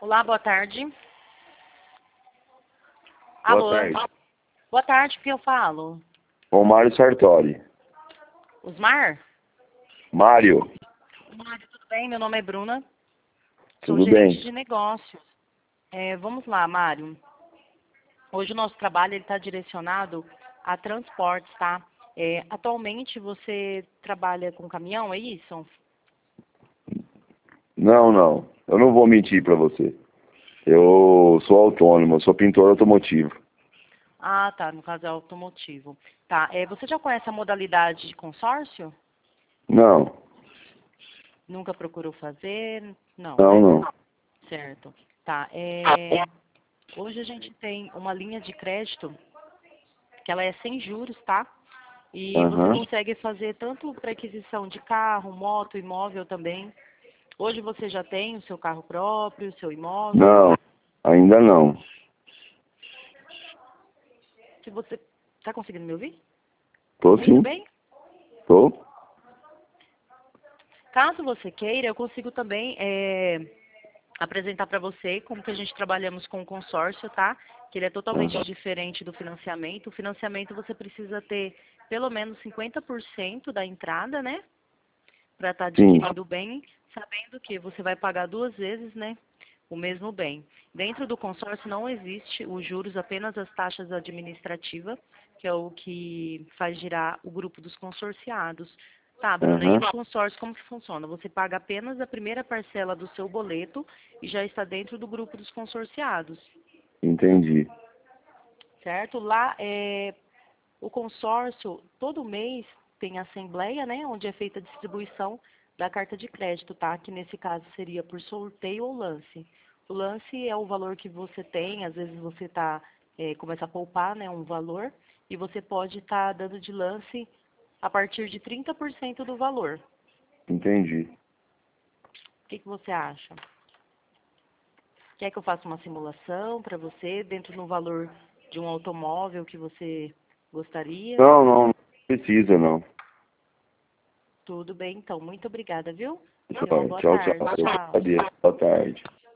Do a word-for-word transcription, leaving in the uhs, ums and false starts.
Olá, boa tarde. Boa Alô? tarde. Boa tarde, que eu falo? Romário Sartori. Osmar? Mário, Mário, tudo bem? Meu nome é Bruna. Sou tudo gerente bem? de negócios. É, vamos lá, Mário. Hoje o nosso trabalho está direcionado a transportes, tá? É, atualmente você trabalha com caminhão, é isso? Não, não. Eu não vou mentir para você. Eu sou autônomo, eu sou pintor automotivo. Ah, tá, no caso é automotivo. Tá, é, você já conhece a modalidade de consórcio? Não, Nunca procurou fazer? Não, não, né? não. Certo. Tá, é, hoje a gente tem uma linha de crédito que ela é sem juros, tá? E você Aham. consegue fazer tanto para aquisição de carro, moto, imóvel também. Hoje você já tem o seu carro próprio, o seu imóvel. Não, ainda não. Se você está conseguindo me ouvir? Tô Muito sim, bem. tô. Caso você queira, eu consigo também é, apresentar para você como que a gente trabalhamos com o consórcio, tá? Que ele é totalmente Aham. diferente do financiamento. O financiamento você precisa ter pelo menos cinquenta por cento da entrada, né? Para estar Sim, adquirindo o bem, sabendo que você vai pagar duas vezes, né? O mesmo bem. Dentro do consórcio não existe os juros, apenas as taxas administrativas, que é o que faz girar o grupo dos consorciados. Tá, Bruna, e aham, no consórcio como que funciona? Você paga apenas a primeira parcela do seu boleto e já está dentro do grupo dos consorciados, entendi. certo? Lá, é, o consórcio, todo mês tem assembleia, né, onde é feita a distribuição da carta de crédito, tá? Que nesse caso seria por sorteio ou lance. O lance é o valor que você tem, às vezes você tá, é, começa a poupar, né, um valor, e você pode estar dando de lance a partir de trinta por cento do valor. Entendi. O que, que você acha? Quer que eu faça uma simulação para você, dentro do valor de um automóvel que você gostaria? Não, não, não precisa não. Tudo bem, então. Muito obrigada, viu? Tenha uma Tchau, boa tchau, tchau. tarde. Eu que Tchau. agradeço. Boa tarde.